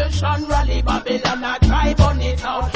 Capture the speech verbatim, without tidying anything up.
nation rally Babylon, I try burn it out.